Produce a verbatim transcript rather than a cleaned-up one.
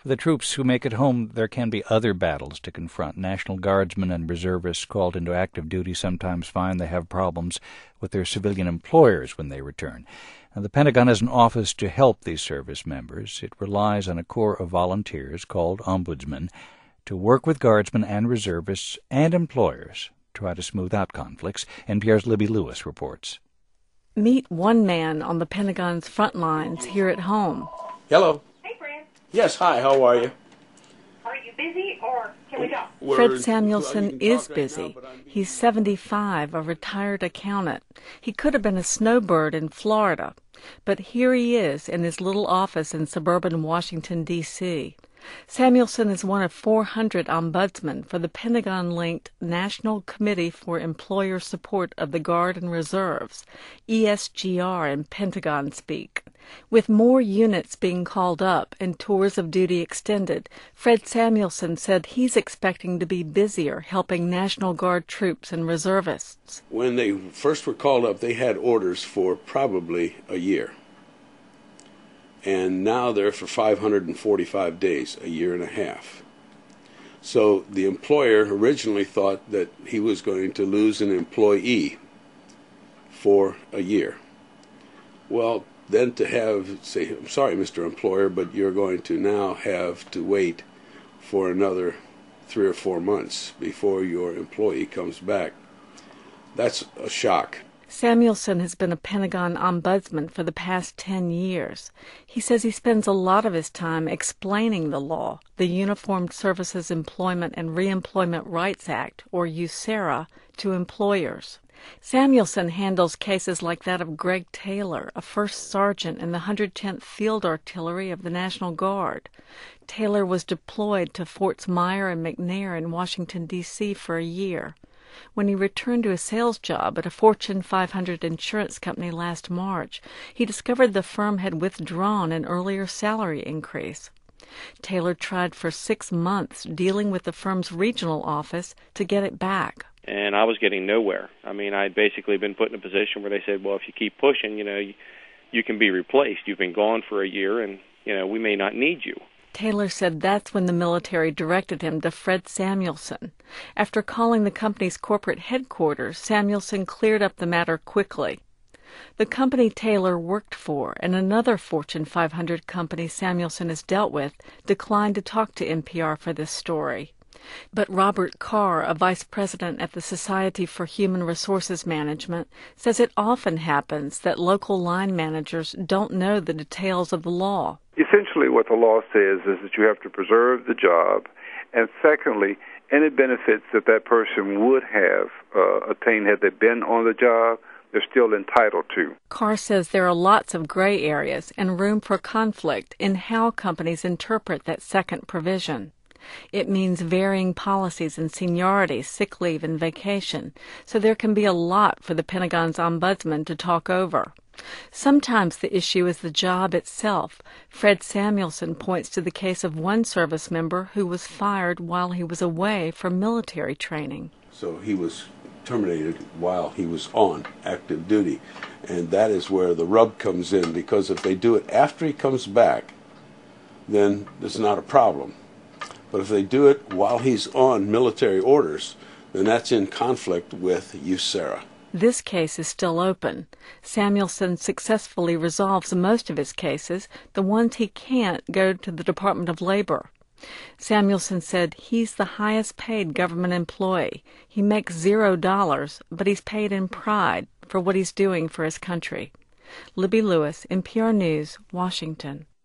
For the troops who make it home, there can be other battles to confront. National Guardsmen and reservists called into active duty sometimes find they have problems with their civilian employers when they return. Now, the Pentagon has an office to help these service members. It relies on a corps of volunteers called ombudsmen to work with guardsmen and reservists and employers to try to smooth out conflicts. N P R's Libby Lewis reports. Meet one man on the Pentagon's front lines here at home. Hello. Hey, Fred. Yes, hi, how are you? Are you busy or can we talk? Fred Samuelson is busy. He's seventy-five, a retired accountant. He could have been a snowbird in Florida, but here he is in his little office in suburban Washington, D C Samuelson is one of four hundred ombudsmen for the Pentagon-linked National Committee for Employer Support of the Guard and Reserves, E S G R in Pentagon speak. With more units being called up and tours of duty extended, Fred Samuelson said he's expecting to be busier helping National Guard troops and reservists. When they first were called up, they had orders for probably a year. And now they're for five hundred forty-five days, a year and a half. So the employer originally thought that he was going to lose an employee for a year. Well, then to have, say, I'm sorry, Mister Employer, but you're going to now have to wait for another three or four months before your employee comes back. That's a shock. Samuelson has been a Pentagon ombudsman for the past ten years. He says he spends a lot of his time explaining the law, the Uniformed Services Employment and Reemployment Rights Act, or USERRA, to employers. Samuelson handles cases like that of Greg Taylor, a first sergeant in the one hundred tenth Field Artillery of the National Guard. Taylor was deployed to Forts Myer and McNair in Washington, D C for a year. When he returned to a sales job at a Fortune five hundred insurance company last March, he discovered the firm had withdrawn an earlier salary increase. Taylor tried for six months dealing with the firm's regional office to get it back. And I was getting nowhere. I mean, I'd basically been put in a position where they said, well, if you keep pushing, you know, you, you can be replaced. You've been gone for a year, and, you know, we may not need you. Taylor said that's when the military directed him to Fred Samuelson. After calling the company's corporate headquarters, Samuelson cleared up the matter quickly. The company Taylor worked for and another Fortune five hundred company Samuelson has dealt with declined to talk to N P R for this story. But Robert Carr, a vice president at the Society for Human Resources Management, says it often happens that local line managers don't know the details of the law. Essentially what the law says is that you have to preserve the job, and secondly, any benefits that that person would have uh, attained had they been on the job, they're still entitled to. Carr says there are lots of gray areas and room for conflict in how companies interpret that second provision. It means varying policies in seniority, sick leave, and vacation, so there can be a lot for the Pentagon's ombudsman to talk over. Sometimes the issue is the job itself. Fred Samuelson points to the case of one service member who was fired while he was away for military training. So he was terminated while he was on active duty, and that is where the rub comes in, because if they do it after he comes back, then it's not a problem. But if they do it while he's on military orders, then that's in conflict with USERRA. This case is still open. Samuelson successfully resolves most of his cases. The ones he can't go to the Department of Labor. Samuelson said he's the highest paid government employee. He makes zero dollars, but he's paid in pride for what he's doing for his country. Libby Lewis, N P R News, Washington.